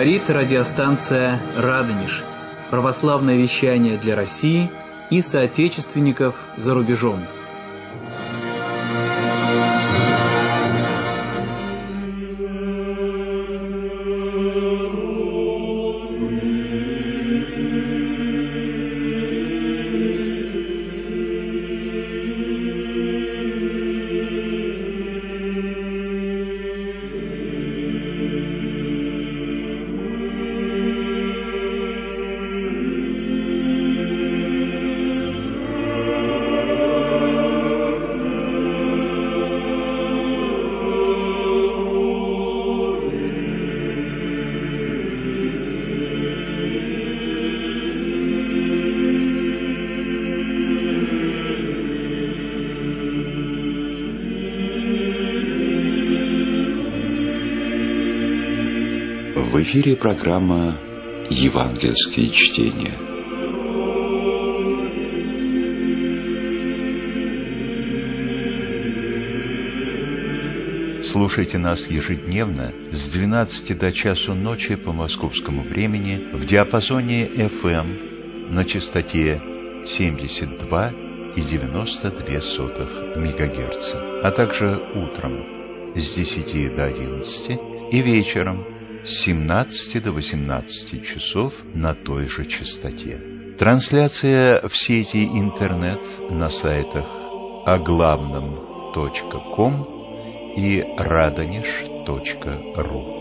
Говорит радиостанция «Радонеж». Православное вещание для России и соотечественников за рубежом. В эфире программа «Евангельские чтения». Слушайте нас ежедневно с 12 до часу ночи по московскому времени в диапазоне FM на частоте 72,92 МГц, а также утром с 10 до 11 и вечером с 17 до 18 часов на той же частоте. Трансляция в сети интернет на сайтах оглавном.ком и radonеж.ру.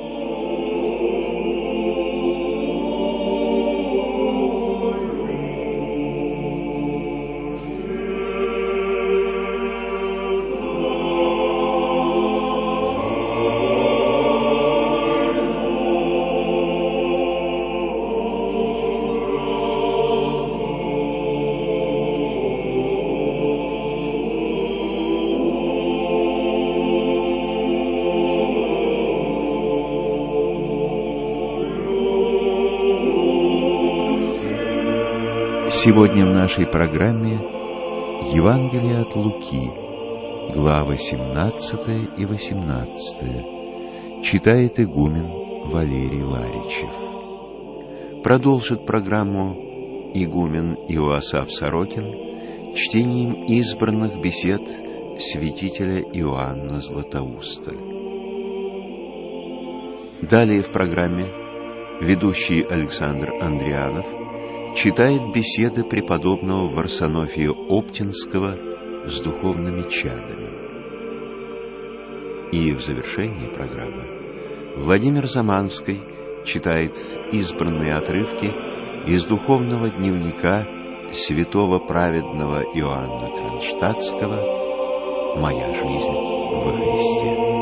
Сегодня в нашей программе Евангелие от Луки, главы 17 и 18, читает игумен Валерий Ларичев. Продолжит программу игумен Иоасаф Сорокин чтением избранных бесед святителя Иоанна Златоуста. Далее в программе ведущий Александр Андрианов читает беседы преподобного Варсонофия Оптинского с духовными чадами. И в завершении программы Владимир Заманский читает избранные отрывки из духовного дневника святого праведного Иоанна Кронштадтского «Моя жизнь во Христе».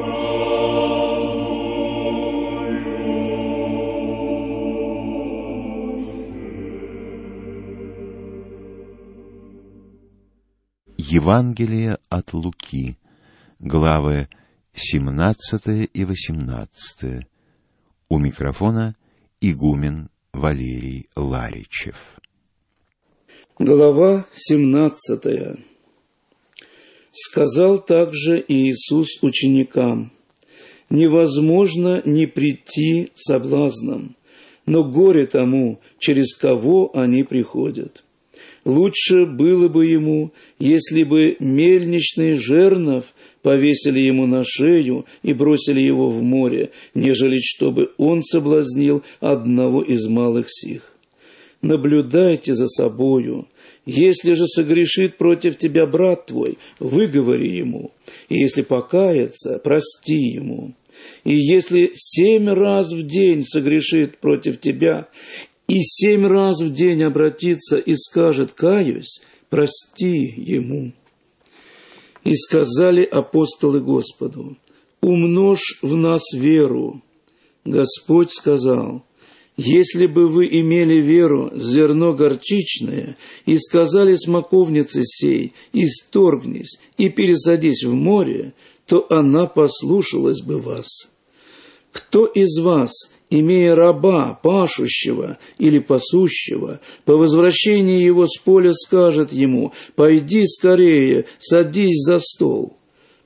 Евангелие от Луки, главы 17 и 18. У микрофона игумен Валерий Ларичев. Глава 17. Сказал также Иисус ученикам: невозможно не прийти соблазном, но горе тому, через кого они приходят. Лучше было бы ему, если бы мельничный жернов повесили ему на шею и бросили его в море, нежели чтобы он соблазнил одного из малых сих. Наблюдайте за собою. Если же согрешит против тебя брат твой, выговори ему, и если покается, прости ему. И если 7 раз в день согрешит против тебя, и 7 раз в день обратится и скажет: «Каюсь», прости ему. И сказали апостолы Господу: умножь в нас веру. Господь сказал: если бы вы имели веру, зерно горчичное, и сказали смоковнице сей: исторгнись и пересадись в море, то она послушалась бы вас. Кто из вас, имея раба, пашущего или пасущего, по возвращении его с поля скажет ему: «Пойди скорее, садись за стол»?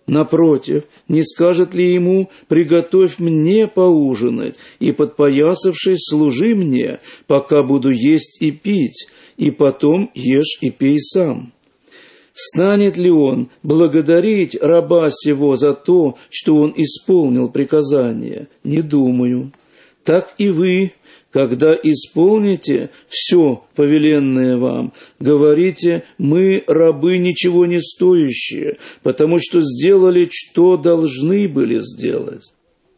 Напротив, не скажет ли ему: «Приготовь мне поужинать, и, подпоясавшись, служи мне, пока буду есть и пить, и потом ешь и пей сам»? Станет ли он благодарить раба сего за то, что он исполнил приказание? Не думаю. Так и вы, когда исполните все повеленное вам, говорите: «Мы, рабы, ничего не стоящие, потому что сделали, что должны были сделать».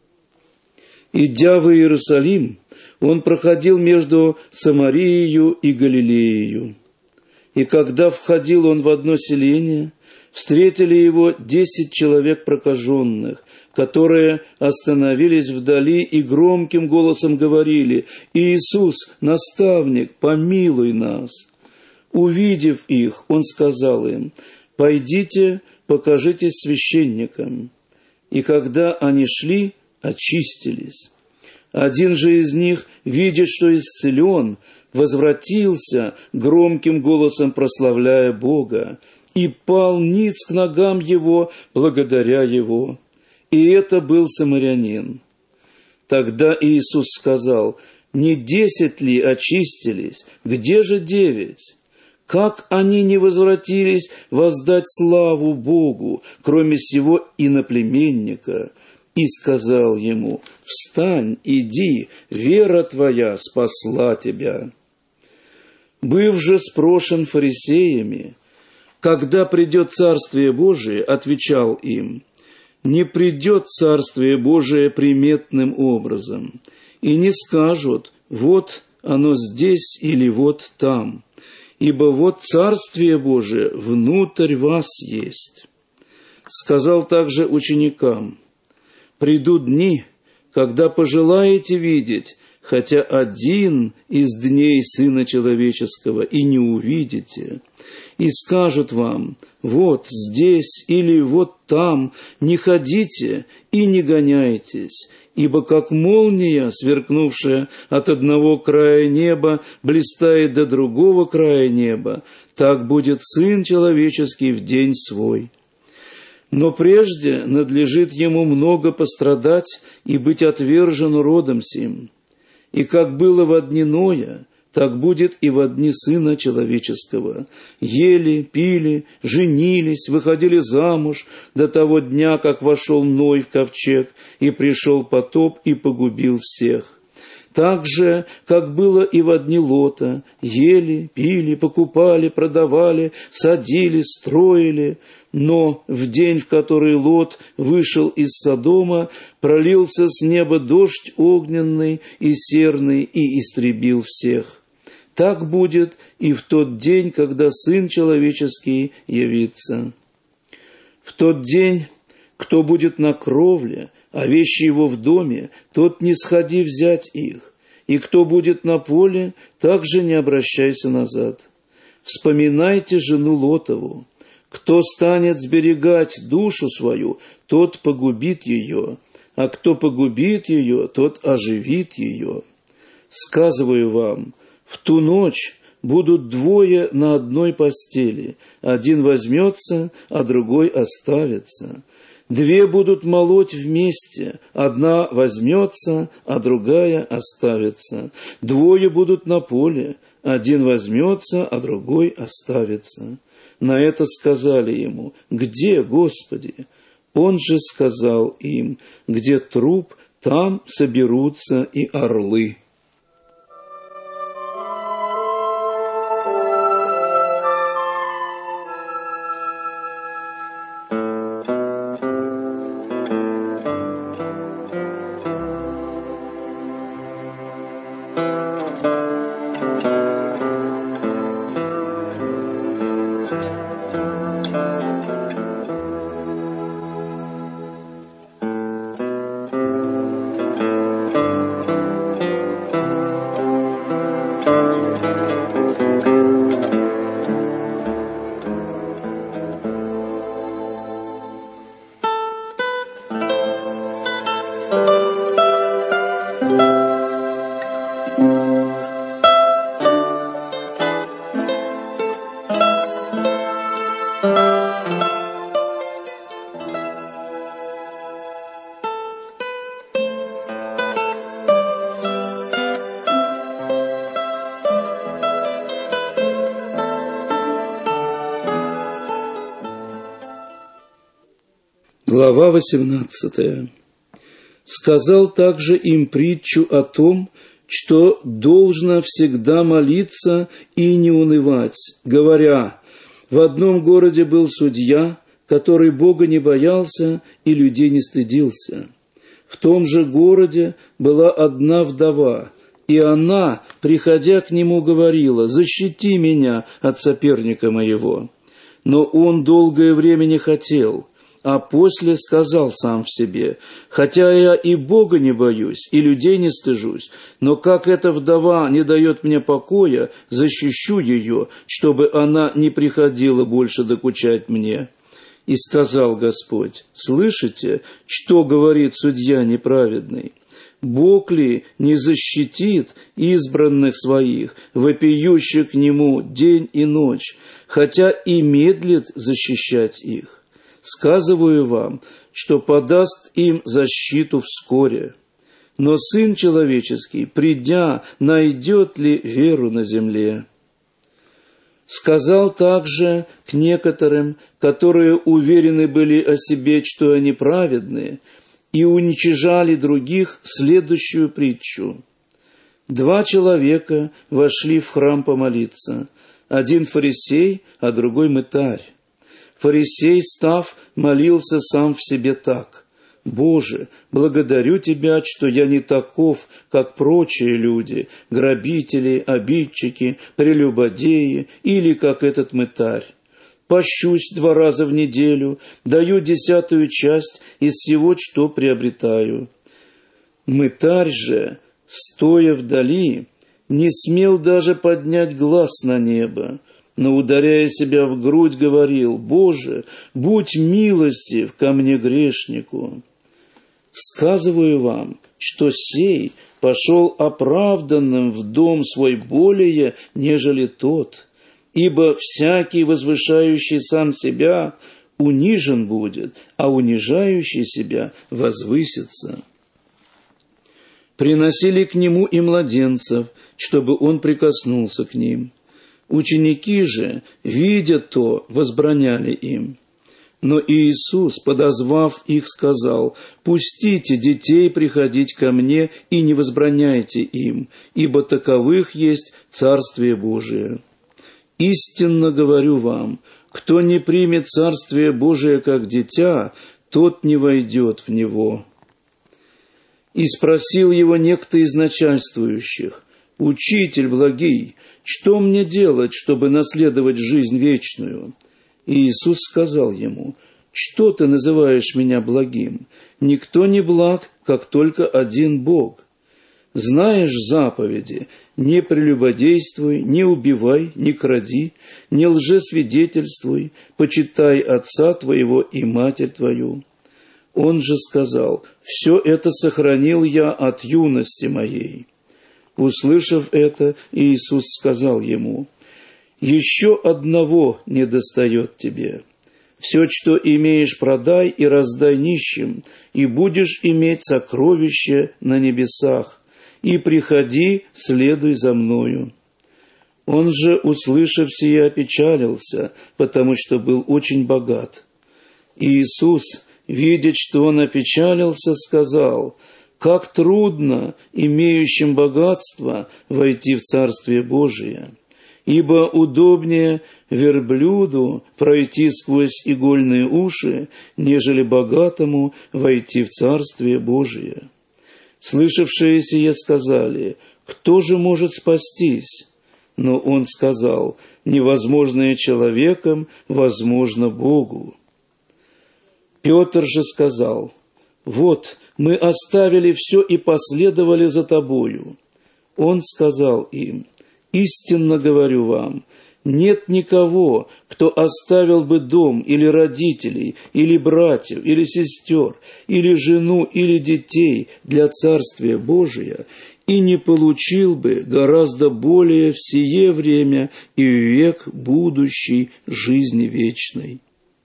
Идя в Иерусалим, он проходил между Самарией и Галилеей. И когда входил он в одно селение, встретили его 10 человек прокаженных, которые остановились вдали и громким голосом говорили: «Иисус, наставник, помилуй нас». Увидев их, он сказал им: «Пойдите, покажитесь священникам». И когда они шли, очистились. Один же из них, видя, что исцелен, возвратился, громким голосом прославляя Бога, и пал ниц к ногам его, благодаря его. И это был самарянин. Тогда Иисус сказал: «Не 10 ли очистились? Где же 9? Как они не возвратились воздать славу Богу, кроме сего иноплеменника?» И сказал ему: «Встань, иди, вера твоя спасла тебя». Быв же спрошен фарисеями, когда придет Царствие Божие, отвечал им: «Не придет Царствие Божие приметным образом, и не скажут: вот оно здесь или вот там, ибо вот Царствие Божие внутрь вас есть». Сказал также ученикам: «Придут дни, когда пожелаете видеть хотя один из дней Сына Человеческого, и не увидите, и скажут вам: вот здесь или вот там, не ходите и не гоняйтесь, ибо как молния, сверкнувшая от одного края неба, блистает до другого края неба, так будет Сын Человеческий в день свой. Но прежде надлежит ему много пострадать и быть отвержен родом сим. И как было во дни Ноя, так будет и во дни Сына Человеческого. Ели, пили, женились, выходили замуж до того дня, как вошел Ной в ковчег, и пришел потоп и погубил всех. Так же, как было и во дни Лота, ели, пили, покупали, продавали, садили, строили. Но в день, в который Лот вышел из Содома, пролился с неба дождь огненный и серный и истребил всех. Так будет и в тот день, когда Сын Человеческий явится. В тот день, кто будет на кровле, а вещи его в доме, тот не сходи взять их, и кто будет на поле, также не обращайся назад. Вспоминайте жену Лотову. Кто станет сберегать душу свою, тот погубит ее, а кто погубит ее, тот оживит ее. Сказываю вам, в ту ночь будут 2 на одной постели, один возьмется, а другой оставится. 2 будут молоть вместе, одна возьмется, а другая оставится. 2 будут на поле, один возьмется, а другой оставится. На это сказали ему: «Где, Господи?» Он же сказал им: «Где труп, там соберутся и орлы». Глава 18. Сказал также им притчу о том, что должно всегда молиться и не унывать, говоря: в одном городе был судья, который Бога не боялся и людей не стыдился. В том же городе была одна вдова, и она, приходя к нему, говорила: «Защити меня от соперника моего». Но он долгое время не хотел, а после сказал сам в себе: «Хотя я и Бога не боюсь, и людей не стыжусь, но как эта вдова не дает мне покоя, защищу ее, чтобы она не приходила больше докучать мне». И сказал Господь: «Слышите, что говорит судья неправедный? Бог ли не защитит избранных своих, вопиющих к Нему день и ночь, хотя и медлит защищать их? Сказываю вам, что подаст им защиту вскоре. Но Сын Человеческий, придя, найдет ли веру на земле?» Сказал также к некоторым, которые уверены были о себе, что они праведные, и уничижали других, следующую притчу. 2 человека вошли в храм помолиться, один фарисей, а другой мытарь. Фарисей, став, молился сам в себе так: «Боже, благодарю Тебя, что я не таков, как прочие люди, грабители, обидчики, прелюбодеи или как этот мытарь. Пощусь 2 раза в неделю, даю 10-ю часть из всего, что приобретаю». Мытарь же, стоя вдали, не смел даже поднять глаз на небо, но, ударяя себя в грудь, говорил: «Боже, будь милостив ко мне, грешнику». Сказываю вам, что сей пошел оправданным в дом свой более, нежели тот, ибо всякий, возвышающий сам себя, унижен будет, а унижающий себя возвысится. Приносили к нему и младенцев, чтобы он прикоснулся к ним. Ученики же, видя то, возбраняли им. Но Иисус, подозвав их, сказал: «Пустите детей приходить ко мне и не возбраняйте им, ибо таковых есть Царствие Божие. Истинно говорю вам, кто не примет Царствие Божие как дитя, тот не войдет в него». И спросил его некто из начальствующих: «Учитель благий, что мне делать, чтобы наследовать жизнь вечную?» И Иисус сказал ему: «Что ты называешь меня благим? Никто не благ, как только один Бог. Знаешь заповеди: не прелюбодействуй, не убивай, не кради, не лжесвидетельствуй, почитай отца твоего и матерь твою». Он же сказал: «Все это сохранил я от юности моей». Услышав это, Иисус сказал ему: «Еще одного недостает тебе. Все, что имеешь, продай и раздай нищим, и будешь иметь сокровище на небесах, и приходи, следуй за мною». Он же, услышав сие, опечалился, потому что был очень богат. Иисус, видя, что он опечалился, сказал: «Как трудно имеющим богатство войти в Царствие Божие! Ибо удобнее верблюду пройти сквозь игольные уши, нежели богатому войти в Царствие Божие». Слышавшие сие сказали: «Кто же может спастись?» Но он сказал: «Невозможное человеком возможно Богу». Петр же сказал: «Вот, мы оставили все и последовали за тобою». Он сказал им: «Истинно говорю вам, нет никого, кто оставил бы дом или родителей, или братьев, или сестер, или жену, или детей для Царствия Божия, и не получил бы гораздо более в сие время и в век будущий жизни вечной».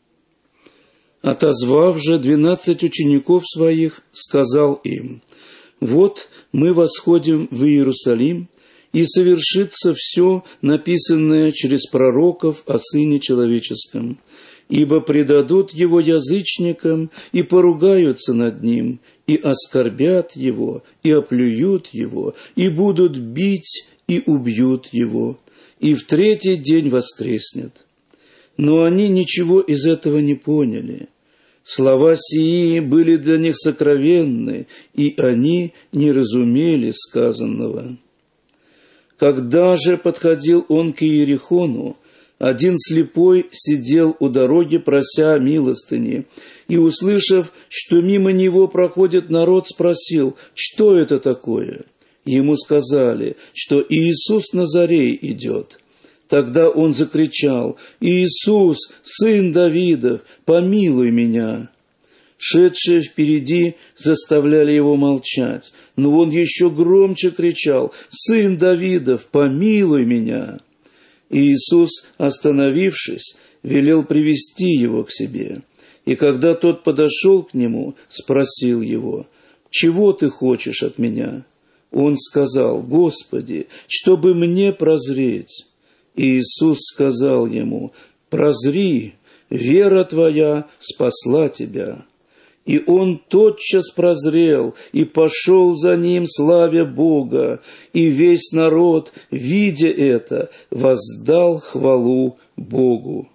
Отозвав же 12 учеников своих, сказал им: «Вот мы восходим в Иерусалим, и совершится все, написанное через пророков о Сыне Человеческом. ибо предадут его язычникам и поругаются над ним, и оскорбят его, и оплюют его, и будут бить, и убьют его, и в третий день воскреснет». Но они ничего из этого не поняли. Слова сии были для них сокровенны, и они не разумели сказанного. Когда же подходил он к Иерихону, один слепой сидел у дороги, прося милостыни, и, услышав, что мимо него проходит народ, спросил: «Что это такое?» Ему сказали, что Иисус Назарей идет. Тогда он закричал: «Иисус, сын Давидов, помилуй меня!» Шедшие впереди заставляли его молчать, но он еще громче кричал: «Сын Давидов, помилуй меня!» Иисус, остановившись, велел привести его к себе. И когда тот подошел к нему, спросил его: «Чего ты хочешь от меня?» Он сказал: «Господи, чтобы мне прозреть». Иисус сказал ему: «Прозри, вера твоя спасла тебя». И он тотчас прозрел и пошел за ним, славя Бога, и весь народ, видя это, воздал хвалу Богу.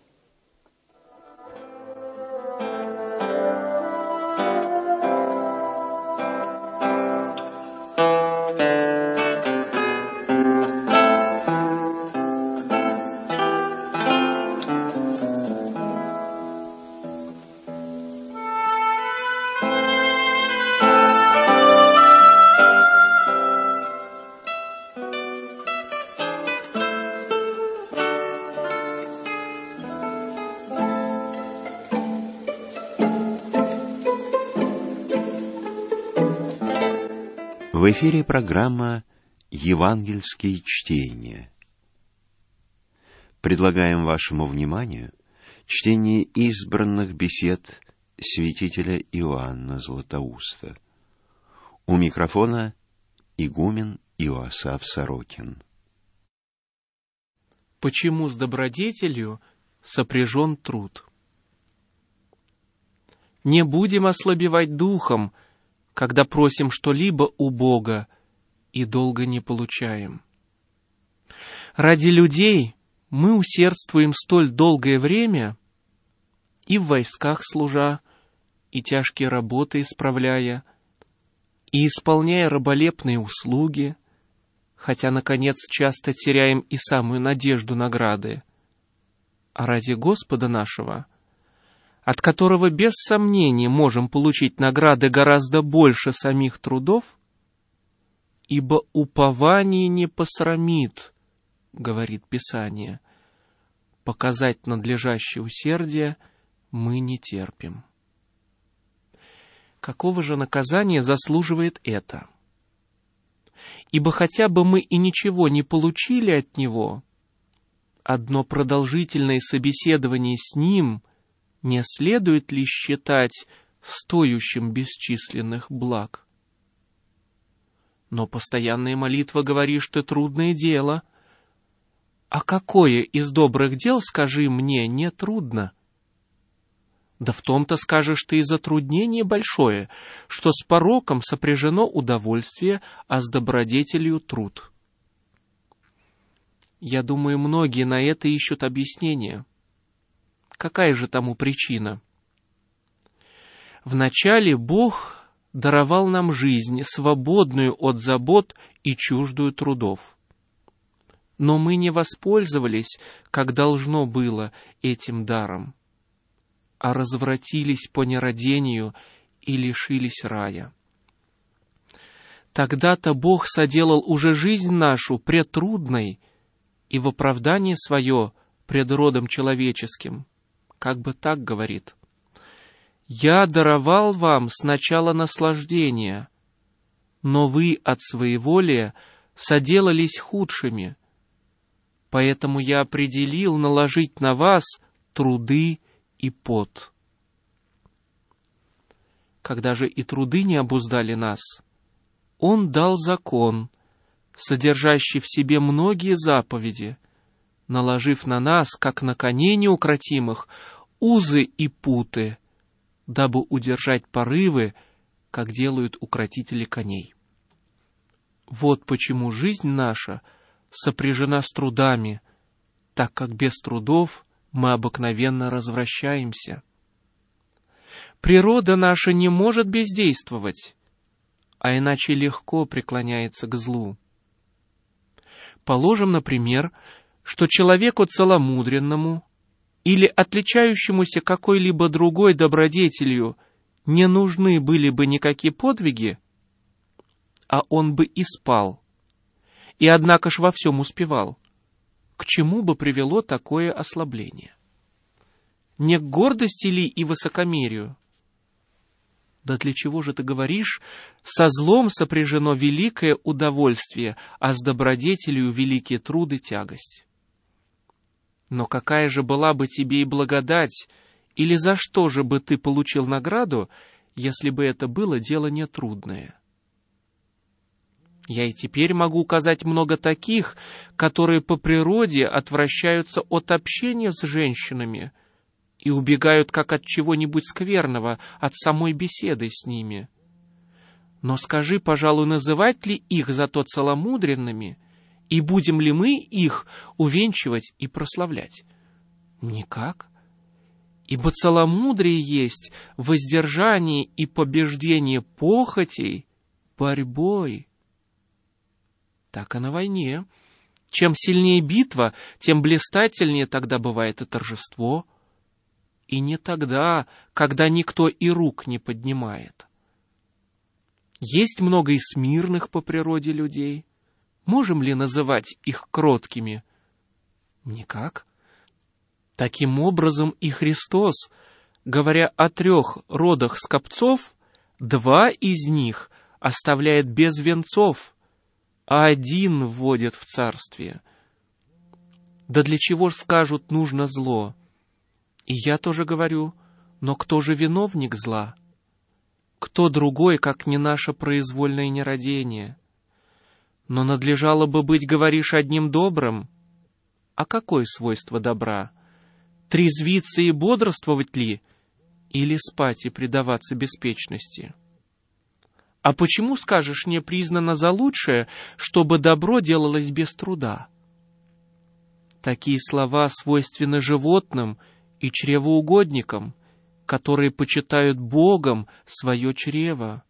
В эфире программа «Евангельские чтения». Предлагаем вашему вниманию чтение избранных бесед святителя Иоанна Златоуста. У микрофона игумен Иоасаф Сорокин. Почему с добродетелью сопряжен труд? Не будем ослабевать духом, когда просим что-либо у Бога и долго не получаем. Ради людей мы усердствуем столь долгое время, и в войсках служа, и тяжкие работы исправляя, и исполняя раболепные услуги, хотя, наконец, часто теряем и самую надежду награды. А ради Господа нашего, от которого без сомнения можем получить награды гораздо больше самих трудов, ибо упование не посрамит, говорит Писание, показать надлежащее усердие мы не терпим. Какого же наказания заслуживает это? Ибо хотя бы мы и ничего не получили от него, одно продолжительное собеседование с ним не следует ли считать стоящим бесчисленных благ? Но постоянная молитва, говоришь ты, трудное дело. А какое из добрых дел, скажи мне, не трудно? Да в том-то, скажешь ты, и затруднение большое, что с пороком сопряжено удовольствие, а с добродетелью труд. Я думаю, многие на это ищут объяснение. Какая же тому причина? Вначале Бог даровал нам жизнь, свободную от забот и чуждую трудов. Но мы не воспользовались, как должно было, этим даром, а развратились по нерадению и лишились рая. Тогда-то Бог соделал уже жизнь нашу претрудной и в оправдание свое пред родом человеческим, как бы так говорит: «Я даровал вам сначала наслаждение, но вы от своеволия соделались худшими, поэтому я определил наложить на вас труды и пот». Когда же и труды не обуздали нас, Он дал закон, содержащий в себе многие заповеди, наложив на нас, как на коней неукротимых, узы и путы, дабы удержать порывы, как делают укротители коней. Вот почему жизнь наша сопряжена с трудами, так как без трудов мы обыкновенно развращаемся. Природа наша не может бездействовать, а иначе легко преклоняется к злу. Положим, например, что человеку целомудренному или отличающемуся какой-либо другой добродетелью не нужны были бы никакие подвиги, а он бы и спал, и однако ж во всем успевал. К чему бы привело такое ослабление? Не к гордости ли и высокомерию? Да для чего же ты говоришь, со злом сопряжено великое удовольствие, а с добродетелью великие труды тягость? Но какая же была бы тебе и благодать, или за что же бы ты получил награду, если бы это было дело нетрудное? Я и теперь могу указать много таких, которые по природе отвращаются от общения с женщинами и убегают как от чего-нибудь скверного, от самой беседы с ними. Но скажи, пожалуй, называть ли их зато целомудренными, и будем ли мы их увенчивать и прославлять? Никак. Ибо целомудрие есть воздержание и побеждение похотей борьбой. Так и на войне. Чем сильнее битва, тем блистательнее тогда бывает и торжество. И не тогда, когда никто и рук не поднимает. Есть много и смирных по природе людей. Можем ли называть их кроткими? Никак. Таким образом и Христос, говоря о 3 родах скопцов, 2 из них оставляет без венцов, а 1 вводит в царствие. Да для чего ж, скажут, нужно зло? И я тоже говорю, но кто же виновник зла? Кто другой, как не наше произвольное нерадение? Но надлежало бы быть, говоришь, одним добрым. А какое свойство добра? Трезвиться и бодрствовать ли? Или спать и предаваться беспечности? А почему, скажешь, не признано за лучшее, чтобы добро делалось без труда? Такие слова свойственны животным и чревоугодникам, которые почитают Богом свое чрево.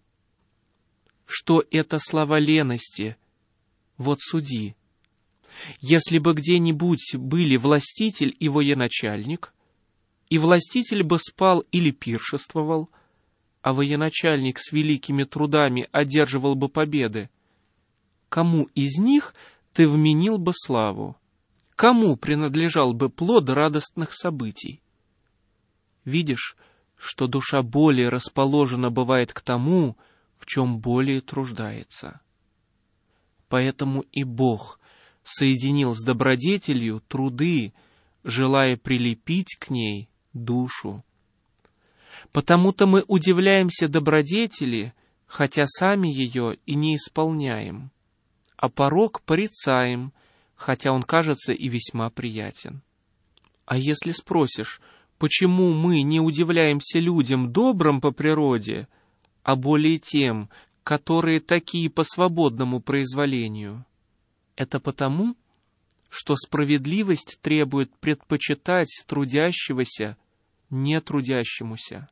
Что это слова лености? Вот суди. Если бы где-нибудь были властитель и военачальник, и властитель бы спал или пиршествовал, а военачальник с великими трудами одерживал бы победы, кому из них ты вменил бы славу? Кому принадлежал бы плод радостных событий? Видишь, что душа более расположена бывает к тому, в чем более труждается. Поэтому и Бог соединил с добродетелью труды, желая прилепить к ней душу. Потому-то мы удивляемся добродетели, хотя сами ее и не исполняем, а порок порицаем, хотя он кажется и весьма приятен. А если спросишь, почему мы не удивляемся людям добрым по природе, а более тем, которые такие по свободному произволению? Это потому, что справедливость требует предпочитать трудящегося нетрудящемуся.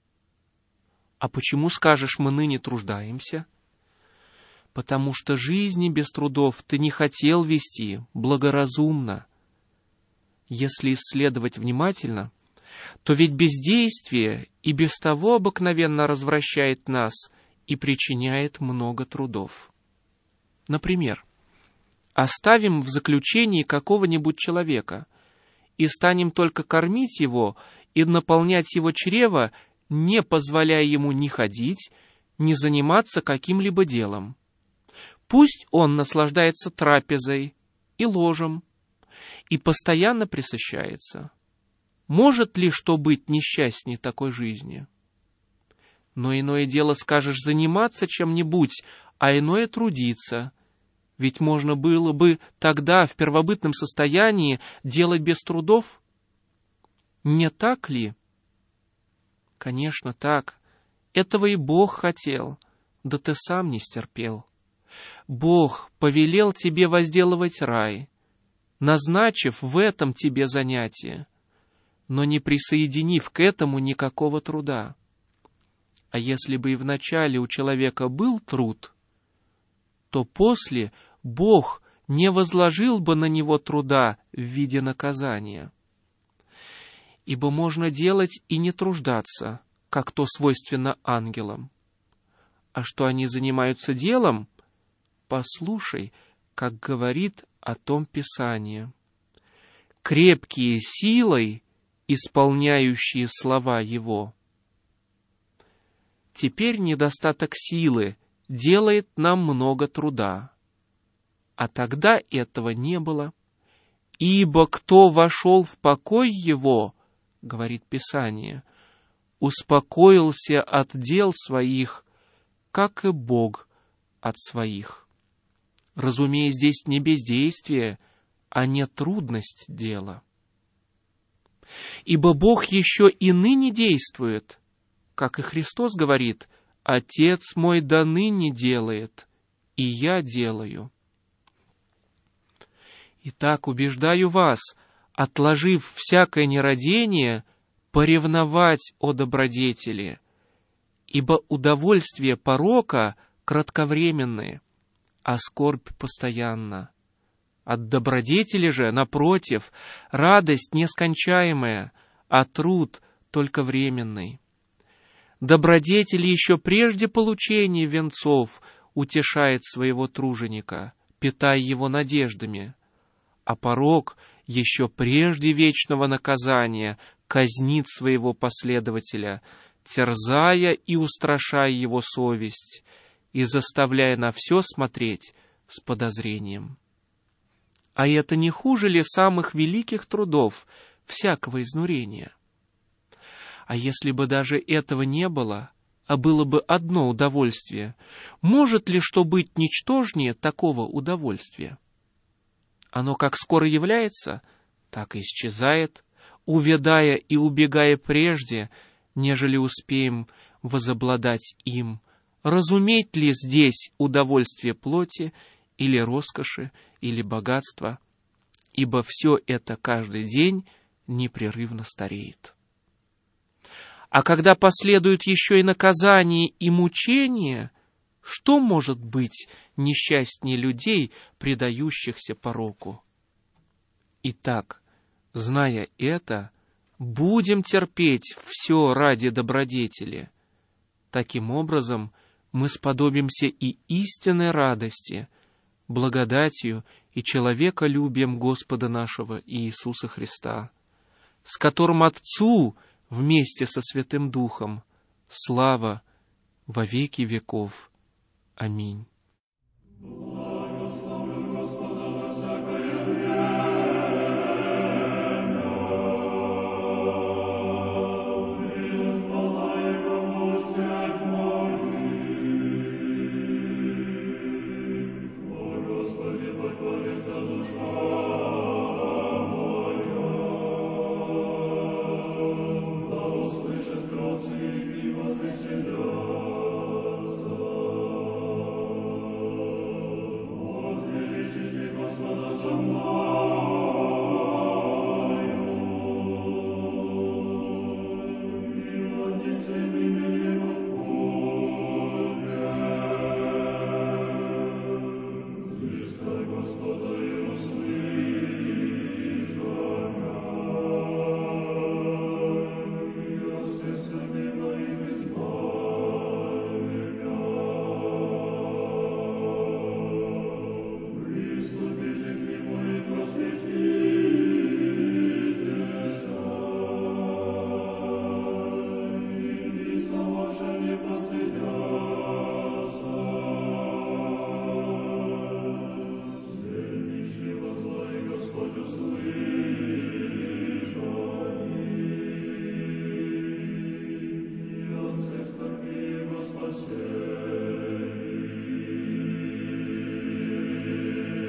А почему, скажешь, мы ныне труждаемся? Потому что жизни без трудов ты не хотел вести благоразумно. Если исследовать внимательно, то ведь бездействие и без того обыкновенно развращает нас и причиняет много трудов. Например, оставим в заключении какого-нибудь человека и станем только кормить его и наполнять его чрево, не позволяя ему ни ходить, ни заниматься каким-либо делом. Пусть он наслаждается трапезой и ложем и постоянно пресыщается. Может ли что быть несчастней такой жизни? Но иное дело, скажешь, заниматься чем-нибудь, а иное трудиться. Ведь можно было бы тогда в первобытном состоянии делать без трудов. Не так ли? Конечно, так. Этого и Бог хотел, да ты сам не стерпел. Бог повелел тебе возделывать рай, назначив в этом тебе занятие, но не присоединив к этому никакого труда. А если бы и вначале у человека был труд, то после Бог не возложил бы на него труда в виде наказания. Ибо можно делать и не труждаться, как то свойственно ангелам. А что они занимаются делом, послушай, как говорит о том Писание. Крепкие силой, исполняющие слова Его. Теперь недостаток силы делает нам много труда. А тогда этого не было. Ибо кто вошел в покой его, говорит Писание, успокоился от дел своих, как и Бог от своих. Разумея, здесь не бездействие, а не трудность дела. Ибо Бог еще и ныне действует, как и Христос говорит, «Отец мой до ныне делает, и я делаю». Итак, убеждаю вас, отложив всякое нерадение, поревновать о добродетели, ибо удовольствие порока кратковременное, а скорбь постоянна. От добродетели же, напротив, радость нескончаемая, а труд только временный. Добродетель еще прежде получения венцов утешает своего труженика, питая его надеждами, а порок еще прежде вечного наказания казнит своего последователя, терзая и устрашая его совесть и заставляя на все смотреть с подозрением. А это не хуже ли самых великих трудов всякого изнурения? А если бы даже этого не было, а было бы одно удовольствие, может ли что быть ничтожнее такого удовольствия? Оно как скоро является, так и исчезает, увядая и убегая прежде, нежели успеем возобладать им. Разуметь ли здесь удовольствие плоти, или роскоши, или богатства? Ибо все это каждый день непрерывно стареет. А когда последуют еще и наказание и мучения, что может быть несчастнее людей, предающихся пороку? Итак, зная это, будем терпеть все ради добродетели. Таким образом, мы сподобимся и истинной радости, благодатью и человеколюбием Господа нашего Иисуса Христа, с которым Отцу вместе со Святым Духом слава во веки веков. Аминь.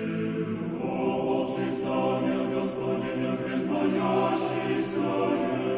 Господи, не признаящийся,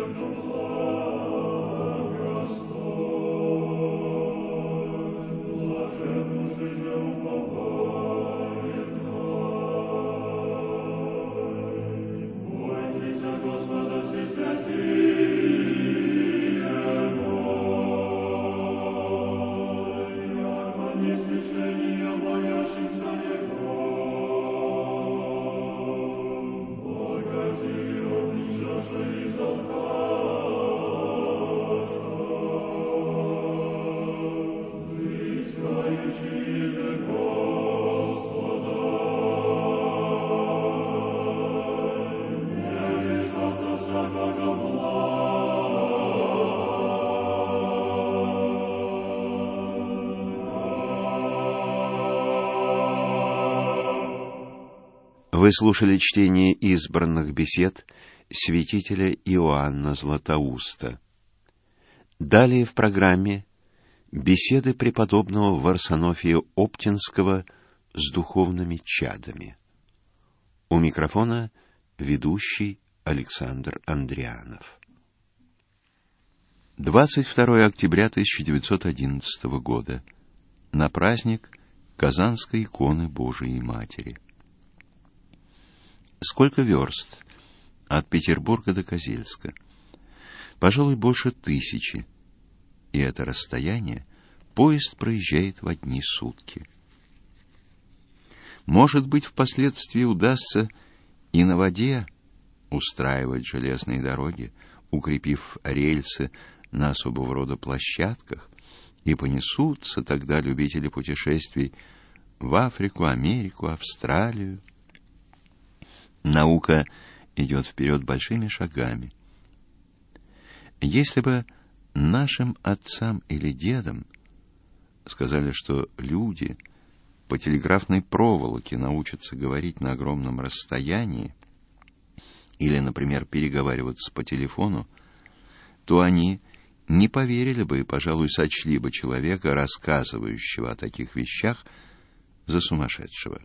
Вы слушали чтение избранных бесед святителя Иоанна Златоуста. Далее в программе беседы преподобного Варсонофия Оптинского с духовными чадами. У микрофона ведущий Александр Андрианов. 22 октября 1911 года. На праздник Казанской иконы Божией Матери. Сколько верст от Петербурга до Козельска? Пожалуй, больше 1000. И это расстояние поезд проезжает в одни сутки. Может быть, впоследствии удастся и на воде устраивать железные дороги, укрепив рельсы на особого рода площадках, и понесутся тогда любители путешествий в Африку, Америку, Австралию. Наука идет вперед большими шагами. Если бы нашим отцам или дедам сказали, что люди по телеграфной проволоке научатся говорить на огромном расстоянии или, например, переговариваться по телефону, то они не поверили бы и, пожалуй, сочли бы человека, рассказывающего о таких вещах, за сумасшедшего.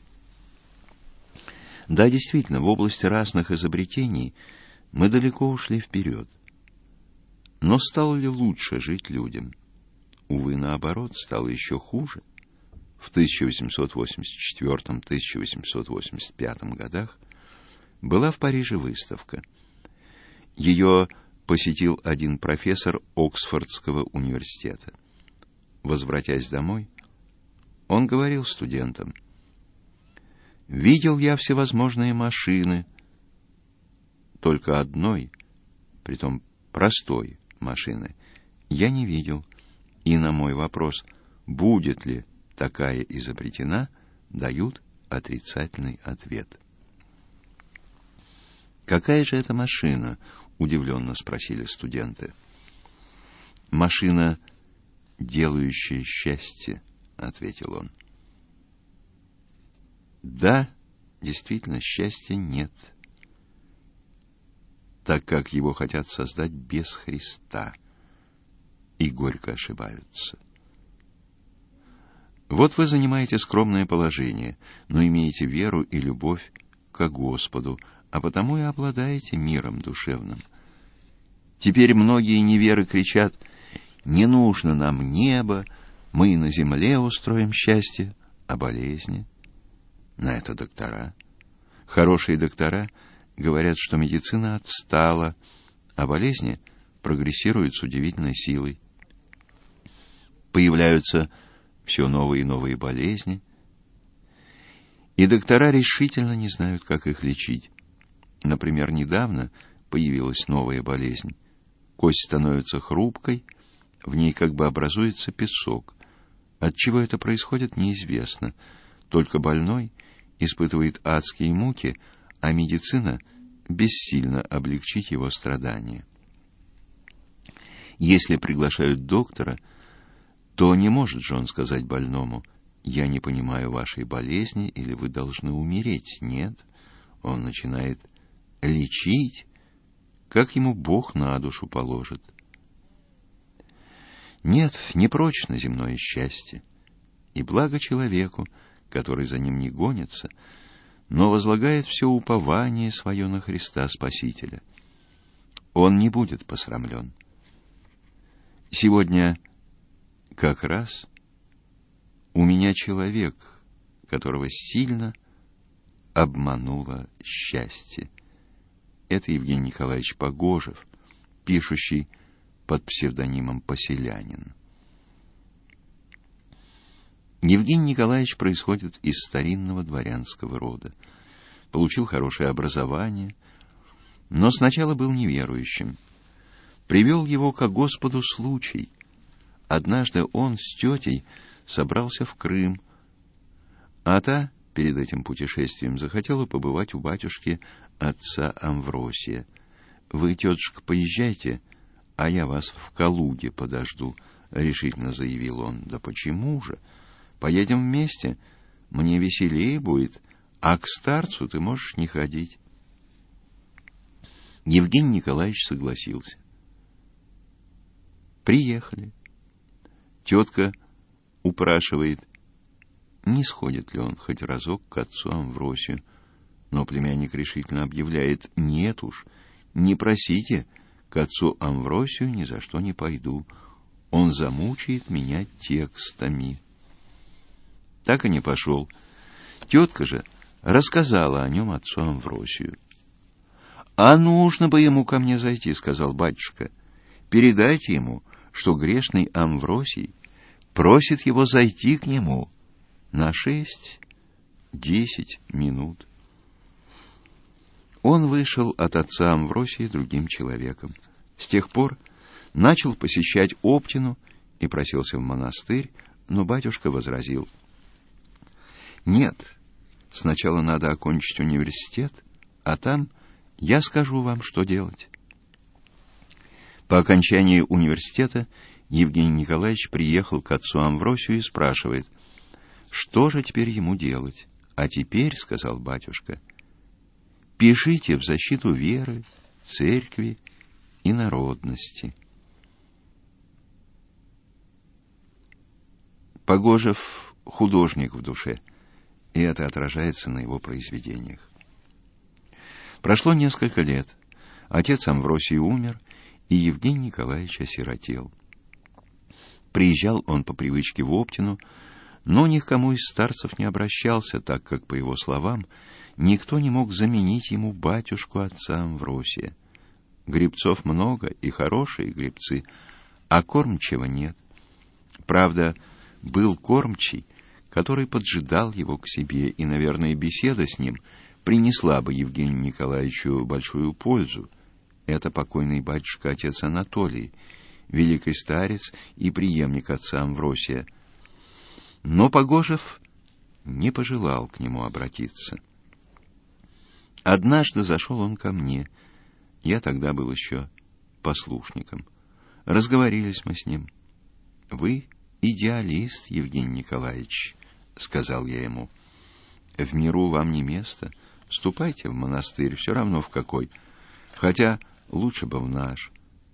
Да, действительно, в области разных изобретений мы далеко ушли вперед. Но стало ли лучше жить людям? Увы, наоборот, стало еще хуже. В 1884-1885 годах была в Париже выставка. Ее посетил один профессор Оксфордского университета. Возвратясь домой, он говорил студентам: «Видел я всевозможные машины, только одной, притом простой машины, я не видел, и на мой вопрос, будет ли такая изобретена, дают отрицательный ответ». «Какая же это машина?» — удивленно спросили студенты. «Машина, делающая счастье», — ответил он. Да, действительно, счастья нет, так как его хотят создать без Христа, и горько ошибаются. Вот вы занимаете скромное положение, но имеете веру и любовь ко Господу, а потому и обладаете миром душевным. Теперь многие неверы кричат: «Не нужно нам небо, мы и на земле устроим счастье», а болезни? На это доктора. Хорошие доктора говорят, что медицина отстала, а болезни прогрессируют с удивительной силой. Появляются все новые и новые болезни, и доктора решительно не знают, как их лечить. Например, недавно появилась новая болезнь. Кость становится хрупкой, в ней как бы образуется песок. От чего это происходит, неизвестно. Только больной испытывает адские муки, а медицина бессильна облегчить его страдания. Если приглашают доктора, то не может же он сказать больному: «Я не понимаю вашей болезни» или «Вы должны умереть». Нет, он начинает лечить, как ему Бог на душу положит. Нет, непрочно земное счастье, и благо человеку, который за ним не гонится, но возлагает все упование свое на Христа Спасителя. он не будет посрамлен. Сегодня как раз у меня человек, которого сильно обмануло счастье. Это Евгений Николаевич Погожев, пишущий под псевдонимом «Поселянин». Евгений Николаевич происходит из старинного дворянского рода. Получил хорошее образование, но сначала был неверующим. Привел его ко Господу случай. Однажды он с тетей собрался в Крым, а та перед этим путешествием захотела побывать у батюшки отца Амвросия. «Вы, тетушка, поезжайте, а я вас в Калуге подожду», — решительно заявил он. «Да почему же? Поедем вместе, мне веселее будет, а к старцу ты можешь не ходить». Евгений Николаевич согласился. Приехали. Тетка упрашивает, не сходит ли он хоть разок к отцу Амвросию, но племянник решительно объявляет: «Нет уж, не просите, к отцу Амвросию ни за что не пойду, он замучает меня текстами». Так и не пошел. Тетка же рассказала о нем отцу Амвросию. «А нужно бы ему ко мне зайти», — сказал батюшка. «Передайте ему, что грешный Амвросий просит его зайти к нему на 6-10 минут». Он вышел от отца Амвросия другим человеком. С тех пор начал посещать Оптину и просился в монастырь, но батюшка возразил: «Нет, сначала надо окончить университет, а там я скажу вам, что делать». По окончании университета Евгений Николаевич приехал к отцу Амвросию и спрашивает, что же теперь ему делать. «А теперь, — сказал батюшка, — пишите в защиту веры, церкви и народности». Погожев — художник в душе, и это отражается на его произведениях. Прошло несколько лет. Отец Амвросий умер, и Евгений Николаевич осиротел. Приезжал он по привычке в Оптину, но ни к кому из старцев не обращался, так как, по его словам, никто не мог заменить ему батюшку отца Амвросия. Гребцов много, и хорошие гребцы, а кормчего нет. Правда, был кормчий, который поджидал его к себе, и, наверное, беседа с ним принесла бы Евгению Николаевичу большую пользу. Это покойный батюшка отец Анатолий, великий старец и преемник отца Амвросия. Но Погожев не пожелал к нему обратиться. Однажды зашел он ко мне. Я тогда был еще послушником. Разговорились мы с ним. «Вы идеалист, Евгений Николаевич», — сказал я ему. «В миру вам не место. Ступайте в монастырь, все равно в какой. Хотя лучше бы в наш.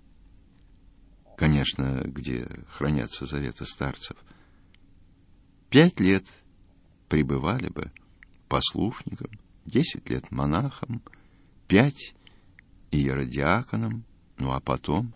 Конечно, где хранятся заветы старцев. 5 лет пребывали бы послушником, 10 лет монахом, 5 иеродиаконом, ну а потом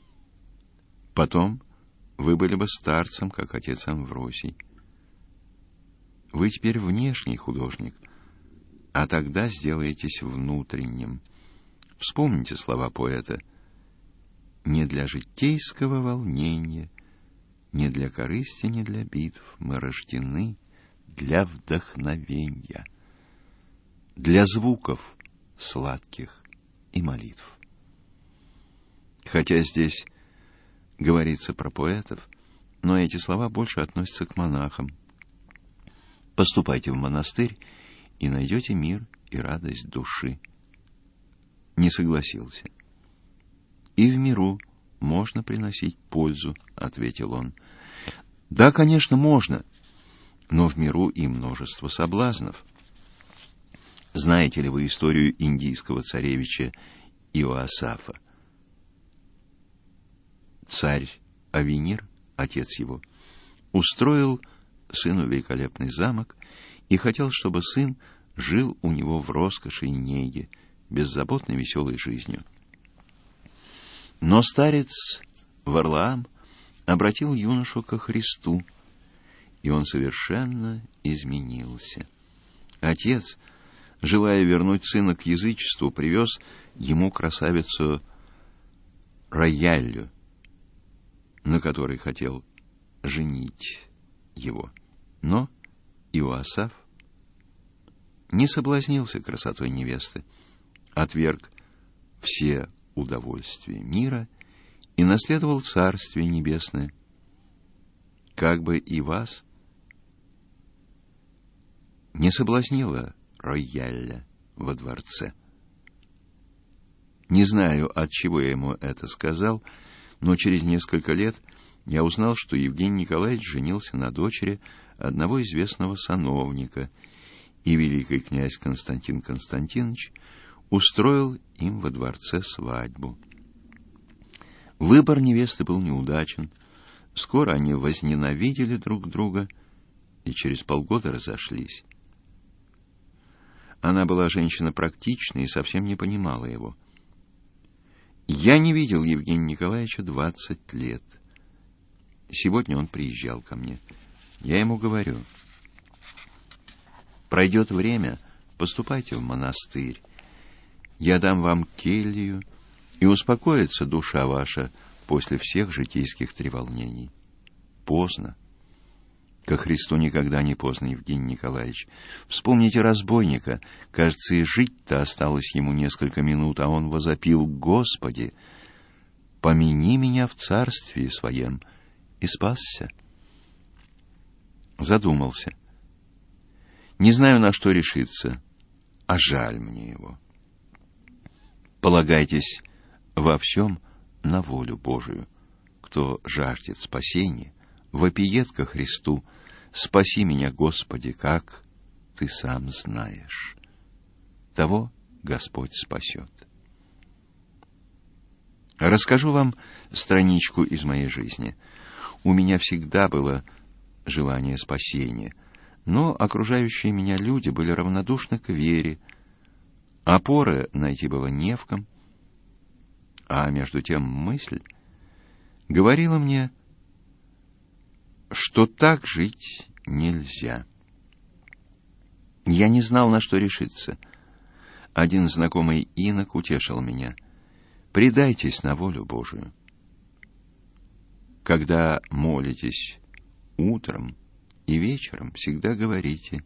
вы были бы старцем, как отец Амвросий. Вы теперь внешний художник, а тогда сделаетесь внутренним. Вспомните слова поэта: «Не для житейского волнения, не для корысти, не для битв мы рождены для вдохновения, для звуков сладких и молитв». Хотя здесь говорится про поэтов, но эти слова больше относятся к монахам. Поступайте в монастырь и найдете мир и радость души. Не согласился. «И в миру можно приносить пользу», — ответил он. «Да, конечно, можно, но в миру и множество соблазнов. Знаете ли вы историю индийского царевича Иоасафа? Царь Авенир, отец его, устроил сыну великолепный замок и хотел, чтобы сын жил у него в роскоши и неге, беззаботной веселой жизнью. Но старец Варлаам обратил юношу ко Христу, и он совершенно изменился. Отец, желая вернуть сына к язычеству, привез ему красавицу Рояллю, на которой хотел женить его. Но Иоасаф не соблазнился красотой невесты, отверг все удовольствия мира и наследовал Царствие Небесное. Как бы и вас не соблазнила Роялля во дворце. Не знаю, от чего я ему это сказал, но через несколько лет я узнал, что Евгений Николаевич женился на дочери одного известного сановника, и великий князь Константин Константинович устроил им во дворце свадьбу. Выбор невесты был неудачен. Скоро они возненавидели друг друга и через полгода разошлись. Она была женщина практичная и совсем не понимала его. Я не видел Евгения Николаевича 20 лет. Сегодня он приезжал ко мне. Я ему говорю: пройдет время, поступайте в монастырь. Я дам вам келью, и успокоится душа ваша после всех житейских треволнений. Поздно. Ко Христу никогда не поздно, Евгений Николаевич. Вспомните разбойника. Кажется, и жить-то осталось ему несколько минут, а он возопил: «Господи, помяни меня в царстве своем», и спасся. Задумался. Не знаю, на что решиться, а жаль мне его. Полагайтесь во всем на волю Божию. Кто жаждет спасения, вопиет ко Христу: «Спаси меня, Господи, как Ты сам знаешь». Того Господь спасет. Расскажу вам страничку из моей жизни. У меня всегда было желание спасения, но окружающие меня люди были равнодушны к вере. Опоры найти было не в ком, а между тем мысль говорила мне, что так жить нельзя. Я не знал, на что решиться. Один знакомый инок утешил меня: предайтесь на волю Божию. Когда молитесь утром и вечером, всегда говорите: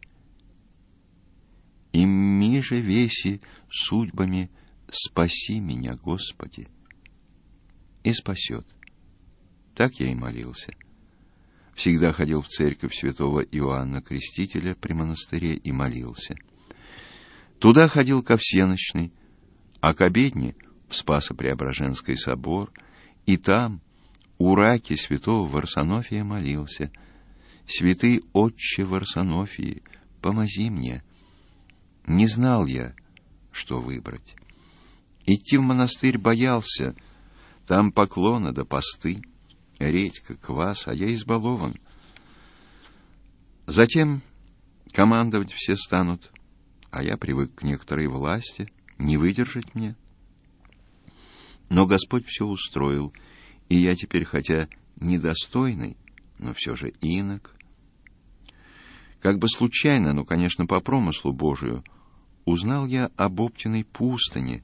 «И миже веси судьбами спаси меня, Господи», и спасет. Так я и молился. Всегда ходил в церковь святого Иоанна Крестителя при монастыре и молился. Туда ходил ко всенощной, а к обедне в Спасо-Преображенский собор, и там, у раки святого Варсонофия, молился: «Святый отче Варсонофии, помози мне». Не знал я, что выбрать. Идти в монастырь боялся. Там поклоны да посты, редька, квас, а я избалован. Затем командовать все станут, а я привык к некоторой власти, не выдержать мне. Но Господь все устроил, и я теперь, хотя недостойный, но все же инок. Как бы случайно, но, конечно, по промыслу Божию, узнал я об Оптиной пустыне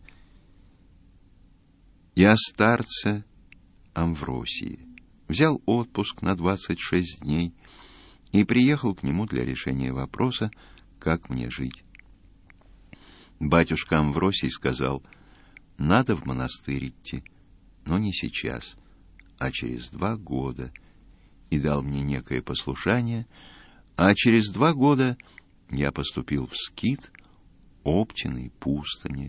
и о старце Амвросии. Взял отпуск на 26 дней и приехал к нему для решения вопроса, как мне жить. Батюшка Амвросий сказал: надо в монастырь идти, но не сейчас, а через 2 года, и дал мне некое послушание, а через 2 года я поступил в скит Оптиной пустыни.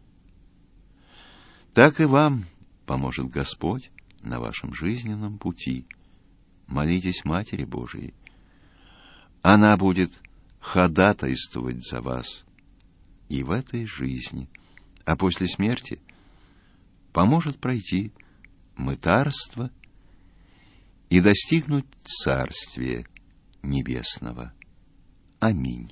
Так и вам поможет Господь на вашем жизненном пути. Молитесь Матери Божией. Она будет ходатайствовать за вас и в этой жизни, а после смерти поможет пройти мытарство и достигнуть Царствия Небесного. Аминь.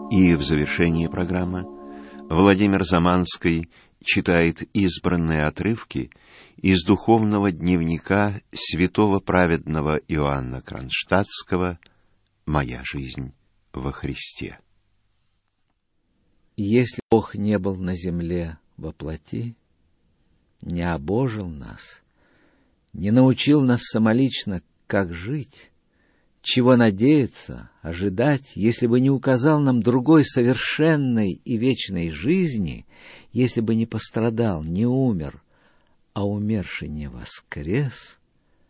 И в завершении программы Владимир Заманский читает избранные отрывки из духовного дневника святого праведного Иоанна Кронштадтского «Моя жизнь во Христе». Если Бог не был на земле во плоти, не обожил нас, не научил нас самолично, как жить, чего надеяться, ожидать, если бы не указал нам другой совершенной и вечной жизни, если бы не пострадал, не умер, а умерший не воскрес,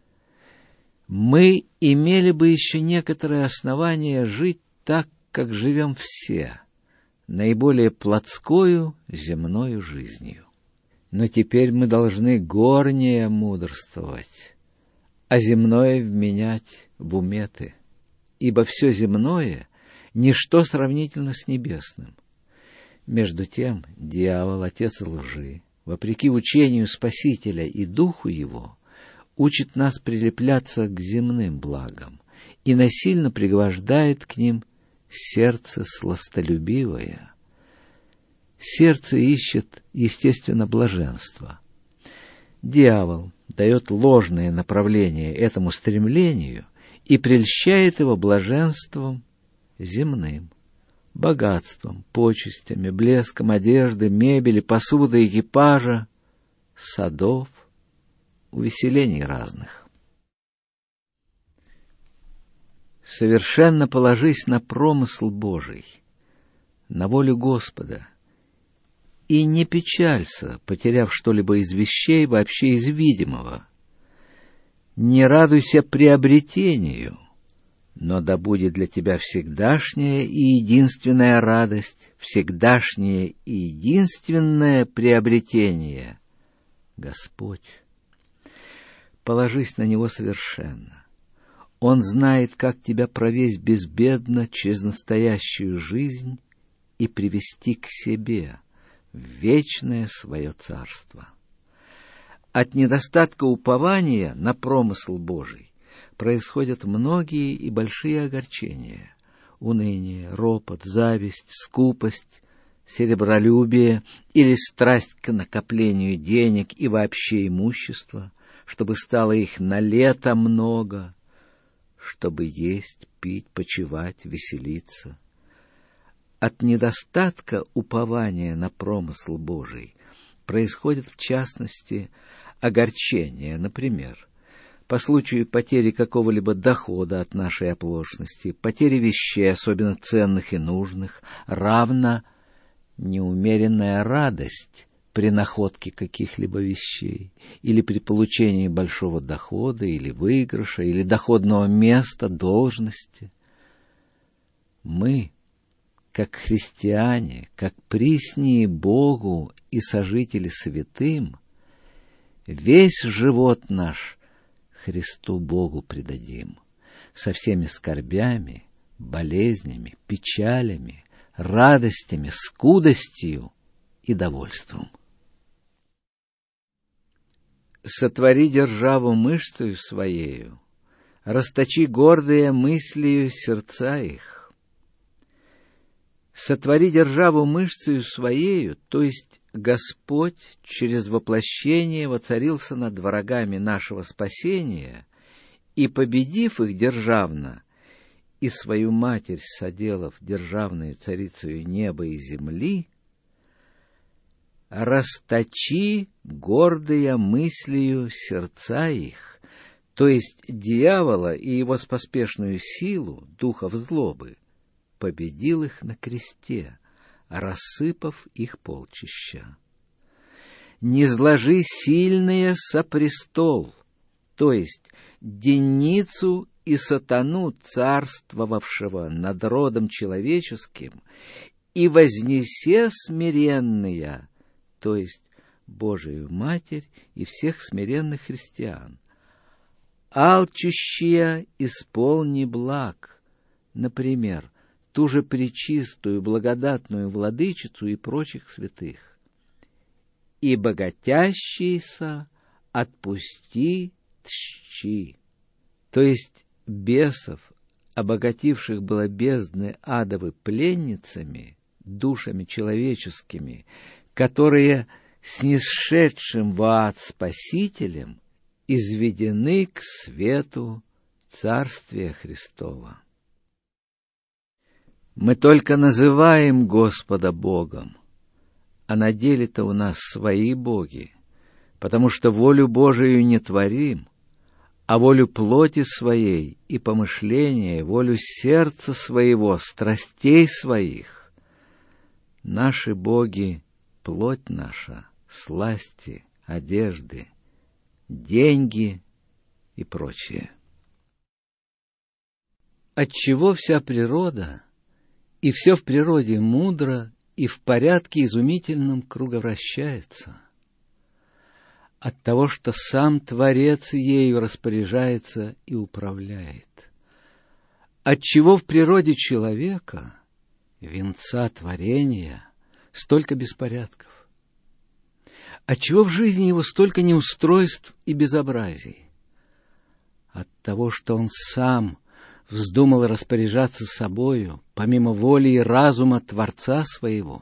мы имели бы еще некоторые основания жить так, как живем все, наиболее плотскою земною жизнью. Но теперь мы должны горнее мудрствовать, а земное вменять в уметы, ибо все земное — ничто сравнительно с небесным. Между тем дьявол, отец лжи, вопреки учению Спасителя и Духу Его, учит нас прилепляться к земным благам и насильно пригвождает к ним сердце сластолюбивое. Сердце ищет, естественно, блаженство. Дьявол дает ложное направление этому стремлению и прельщает его блаженством земным, богатством, почестями, блеском одежды, мебели, посуды, экипажа, садов, увеселений разных. Совершенно положись на промысл Божий, на волю Господа, и не печалься, потеряв что-либо из вещей, вообще из видимого. Не радуйся приобретению, но да будет для тебя всегдашняя и единственная радость, всегдашнее и единственное приобретение — Господь. Положись на Него совершенно. Он знает, как тебя провесть безбедно через настоящую жизнь и привести к себе в вечное свое царство. От недостатка упования на промысл Божий происходят многие и большие огорчения: уныние, ропот, зависть, скупость, серебролюбие или страсть к накоплению денег и вообще имущества, чтобы стало их на лето много, чтобы есть, пить, почивать, веселиться. От недостатка упования на промысл Божий происходит, в частности, огорчение, например, по случаю потери какого-либо дохода от нашей оплошности, потери вещей, особенно ценных и нужных, равно неумеренная радость при находке каких-либо вещей, или при получении большого дохода, или выигрыша, или доходного места, должности. Мы, как христиане, как присние Богу и сожители святым, весь живот наш Христу Богу предадим, со всеми скорбями, болезнями, печалями, радостями, скудостью и довольством. Сотвори державу мышцею своею, расточи гордые мыслью сердца их. Сотвори державу мышцею своею, то есть Господь через воплощение воцарился над врагами нашего спасения и, победив их державно, и свою Матерь соделав державную царицею неба и земли, расточи гордые мыслью сердца их, то есть дьявола и его споспешную силу, духов злобы, победил их на кресте, рассыпав их полчища. Низложи сильные со престол, то есть денницу и сатану, царствовавшего над родом человеческим, и вознесе смиренные, то есть Божию Матерь и всех смиренных христиан. Алчущие исполни благ, например, ту же пречистую благодатную владычицу и прочих святых. И богатящийся отпусти тщи, то есть бесов, обогативших было бездны адовы пленницами, душами человеческими, которые снисшедшим в ад Спасителем изведены к свету Царствия Христова. Мы только называем Господа Богом, а на деле-то у нас свои боги, потому что волю Божию не творим, а волю плоти своей и помышления, волю сердца своего, страстей своих. Наши боги — плоть наша, сласти, одежды, деньги и прочее. Отчего вся природа и все в природе мудро и в порядке изумительном круговращается? От того, что сам Творец ею распоряжается и управляет. Отчего в природе человека, венца творения, столько беспорядков? Отчего в жизни его столько неустройств и безобразий? От того, что он сам вздумал распоряжаться собою, помимо воли и разума Творца своего.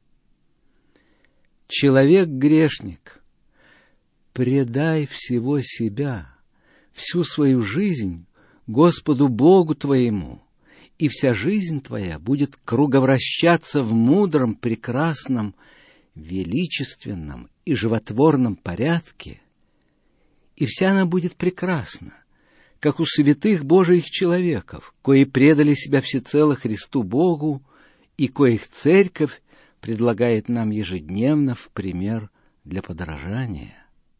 Человек-грешник, предай всего себя, всю свою жизнь Господу Богу твоему, и вся жизнь твоя будет круговращаться в мудром, прекрасном, величественном и животворном порядке, и вся она будет прекрасна, как у святых Божиих человеков, кои предали себя всецело Христу Богу, и коих Церковь предлагает нам ежедневно в пример для подражания.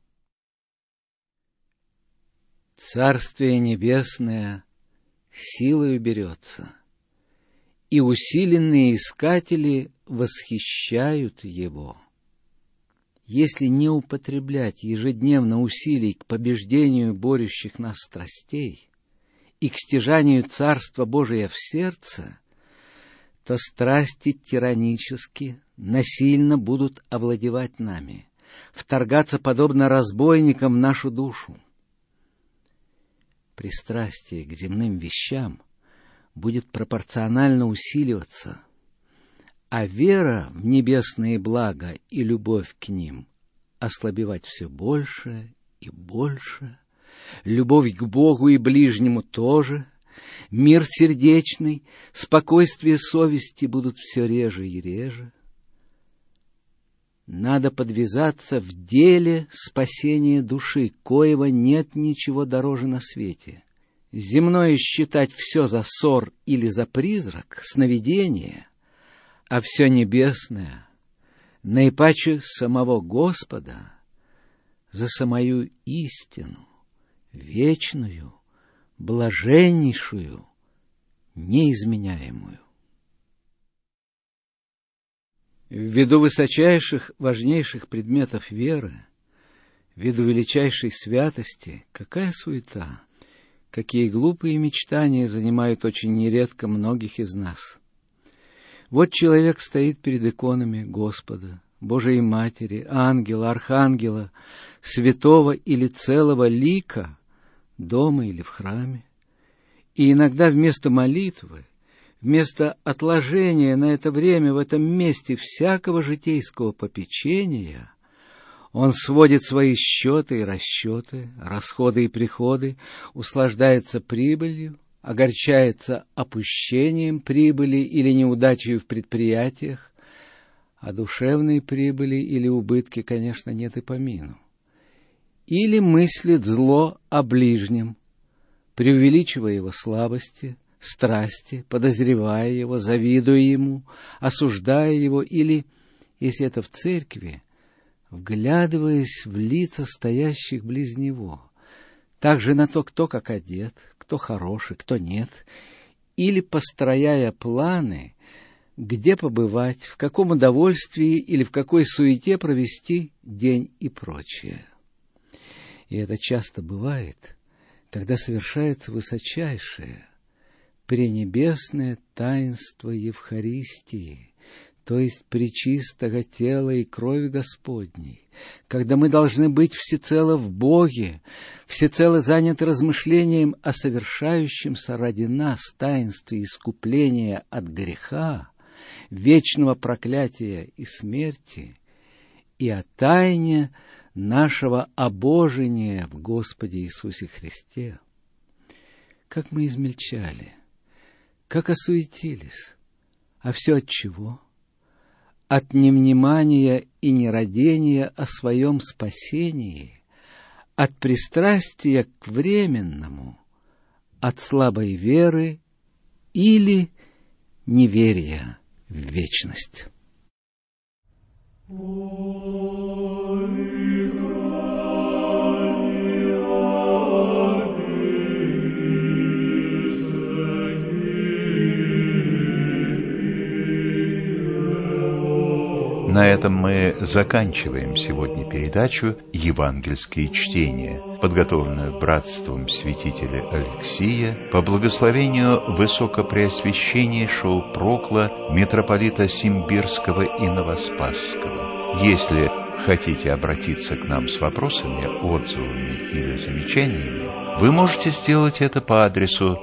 Царствие Небесное силою берется, и усиленные искатели восхищают его. Если не употреблять ежедневно усилий к побеждению борющих нас страстей и к стяжанию Царства Божия в сердце, то страсти тиранически, насильно будут овладевать нами, вторгаться подобно разбойникам в нашу душу. Пристрастие к земным вещам будет пропорционально усиливаться, а вера в небесные блага и любовь к ним ослабевать все больше и больше, любовь к Богу и ближнему тоже, мир сердечный, спокойствие совести будут все реже и реже. Надо подвязаться в деле спасения души, коего нет ничего дороже на свете. Земное считать все за ссор или за призрак, сновидение, а все небесное, наипаче самого Господа, за самую истину, вечную, блаженнейшую, неизменяемую. Ввиду высочайших, важнейших предметов веры, ввиду величайшей святости, какая суета, какие глупые мечтания занимают очень нередко многих из нас. Вот человек стоит перед иконами Господа, Божией Матери, ангела, архангела, святого или целого лика, дома или в храме, и иногда вместо молитвы, вместо отложения на это время в этом месте всякого житейского попечения, он сводит свои счеты и расчеты, расходы и приходы, услаждается прибылью, огорчается опущением прибыли или неудачей в предприятиях, а душевной прибыли или убытки, конечно, нет и помину. Или мыслит зло о ближнем, преувеличивая его слабости, страсти, подозревая его, завидуя ему, осуждая его, или, если это в церкви, вглядываясь в лица стоящих близ него, также на то, кто как одет, кто хороший, кто нет, или построяя планы, где побывать, в каком удовольствии или в какой суете провести день и прочее. И это часто бывает, когда совершается высочайшее, пренебесное таинство Евхаристии, то есть пречистого тела и крови Господней, когда мы должны быть всецело в Боге, всецело заняты размышлением о совершающемся ради нас таинстве искупления от греха, вечного проклятия и смерти, и о тайне нашего обожения в Господе Иисусе Христе. Как мы измельчали, как осуетились, а все от чего? От невнимания и нерадения о своем спасении, от пристрастия к временному, от слабой веры или неверия в вечность. На этом мы заканчиваем сегодня передачу «Евангельские чтения», подготовленную братством святителя Алексия по благословению высокопреосвященнейшего прокла митрополита Симбирского и Новоспасского. Если хотите обратиться к нам с вопросами, отзывами или замечаниями, вы можете сделать это по адресу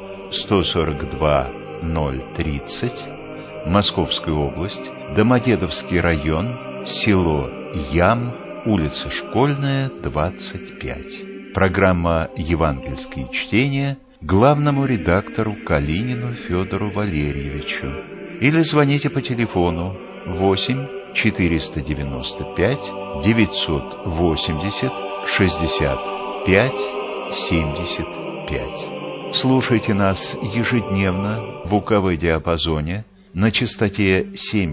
142-030, Московская область, Домодедовский район, село Ям, улица Школьная, 25. Программа «Евангельские чтения» главному редактору Калинину Федору Валерьевичу. Или звоните по телефону 8 495 980 65 75. Слушайте нас ежедневно в УКВ-диапазоне на частоте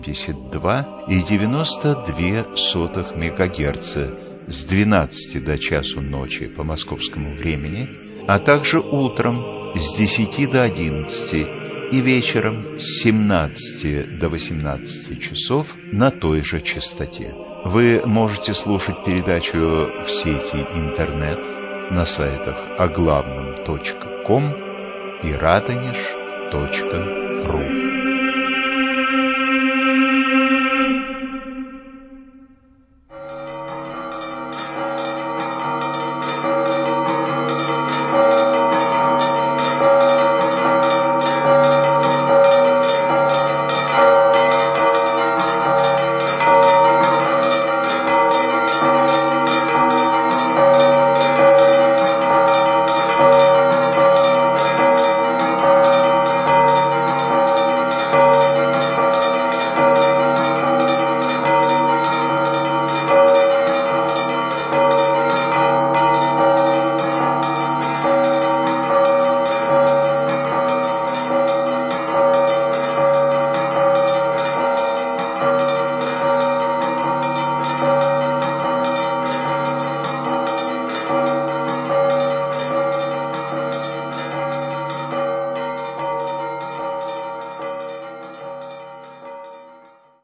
72,92 МГц с 12 до часу ночи по московскому времени, а также утром с 10 до 11 и вечером с 17 до 18 часов на той же частоте. Вы можете слушать передачу в сети интернет на сайтах оглавном.ком и радонеж.ру.